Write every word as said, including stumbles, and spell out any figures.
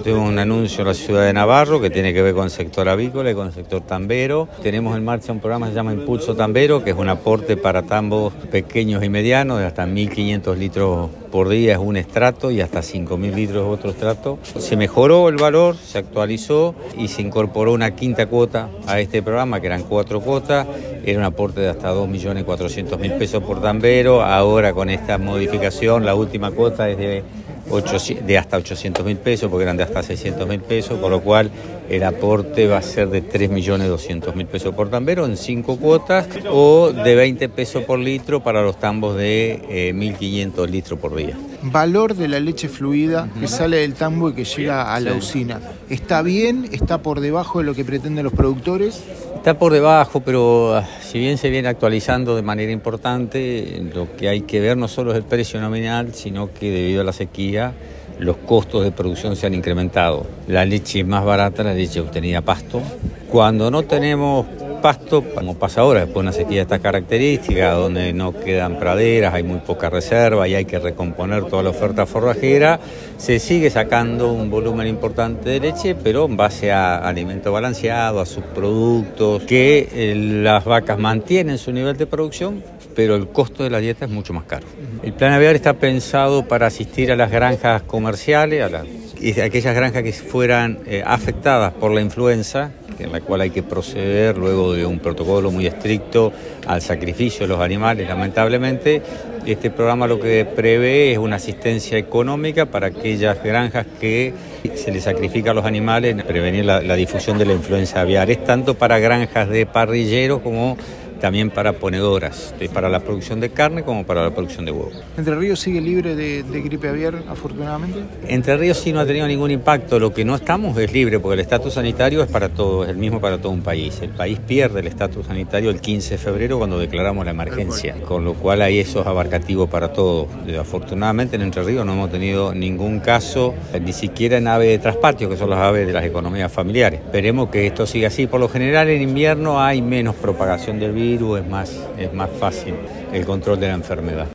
tuvimos un anuncio en la ciudad de Navarro que tiene que ver con el sector avícola y con el sector tambero. Tenemos en marcha un programa que se llama Impulso Tambero, que es un aporte para tambos pequeños y medianos de hasta mil quinientos litros por día, es un estrato, y hasta cinco mil litros es otro estrato. Se mejoró el valor, se actualizó y se incorporó una quinta cuota a este programa, que eran cuatro cuotas. Era un aporte de hasta dos millones cuatrocientos mil pesos por tambero. Ahora, con esta modificación, la última cuota es de de hasta ochocientos mil pesos, porque eran de hasta seiscientos mil pesos, con lo cual el aporte va a ser de tres millones doscientos mil pesos por tambero en cinco cuotas, o de veinte pesos por litro para los tambos de eh, mil quinientos litros por día. Valor de la leche fluida que sale del tambo y que llega a la sí. usina. ¿Está bien? ¿Está por debajo de lo que pretenden los productores? Está por debajo, pero si bien se viene actualizando de manera importante, lo que hay que ver no solo es el precio nominal, sino que debido a la sequía los costos de producción se han incrementado. La leche más barata, la leche obtenida a pasto. Cuando no tenemos pasto, como pasa ahora, después de una sequía de estas características, donde no quedan praderas, hay muy poca reserva y hay que recomponer toda la oferta forrajera, se sigue sacando un volumen importante de leche, pero en base a alimento balanceado, a subproductos, que eh, las vacas mantienen su nivel de producción, pero el costo de la dieta es mucho más caro. El Plan Aviar está pensado para asistir a las granjas comerciales, a, la, a aquellas granjas que fueran eh, afectadas por la influenza, en la cual hay que proceder luego de un protocolo muy estricto al sacrificio de los animales. Lamentablemente, este programa lo que prevé es una asistencia económica para aquellas granjas que se les sacrifica a los animales, prevenir la, la difusión de la influenza aviar. Es tanto para granjas de parrilleros como también para ponedoras, para la producción de carne como para la producción de huevos. ¿Entre Ríos sigue libre de, de gripe aviar, afortunadamente? Entre Ríos sí no ha tenido ningún impacto. Lo que no estamos es libre, porque el estatus sanitario es para todos, es el mismo para todo un país. El país pierde el estatus sanitario el quince de febrero cuando declaramos la emergencia, con lo cual ahí eso es abarcativo para todos. Afortunadamente en Entre Ríos no hemos tenido ningún caso, ni siquiera en aves de traspatio, que son las aves de las economías familiares. Esperemos que esto siga así. Por lo general en invierno hay menos propagación del virus, es más, es más fácil el control de la enfermedad.